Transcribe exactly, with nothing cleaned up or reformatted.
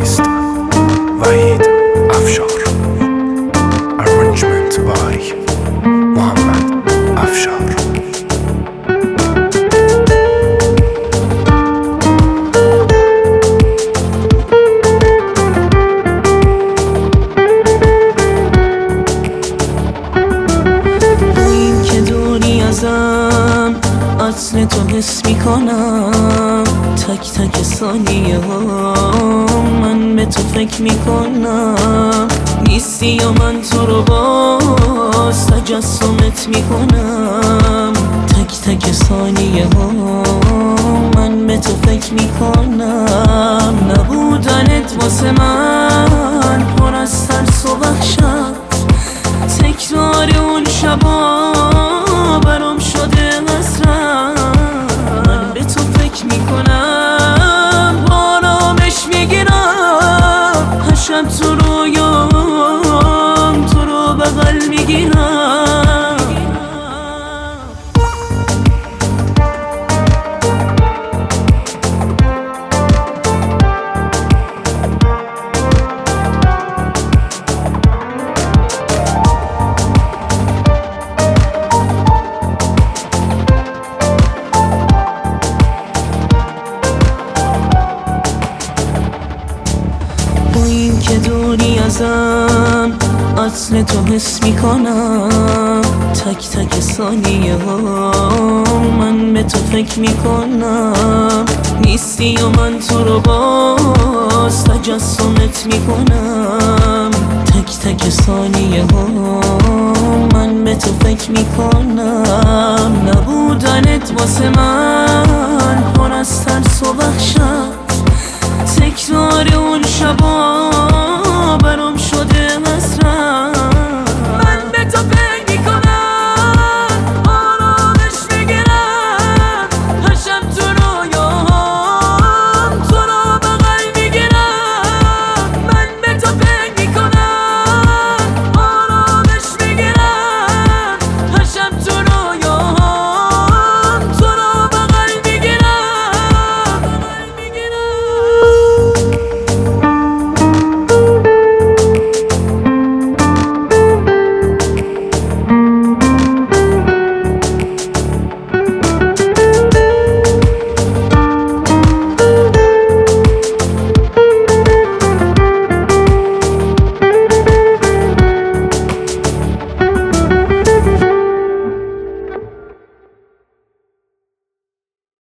آرتیست وحید افشار. Arrangement by محمد افشار. عطر تو حس میکنم، تک تک ثانیه ها من به تو فکر میکنم. نیستی و من تو رو باز تجسمت میکنم، تک تک ثانیه ها من به تو فکر میکنم. نبودنت واسه من پر از ترس و وحشت، تکرار اون شبا برام شده حسرت. من به تو فکر میکنم، با آرامش میگیرم، هر شب تو رویام تو رو بغل میگیرم. که دوری ازم عطر تو حس میکنم، تک تک ثانیه ها من به تو فکر میکنم. نیستی و من تو رو باز تجسمت میکنم، تک تک ثانیه ها من به تو فکر میکنم. نبودنت واسه من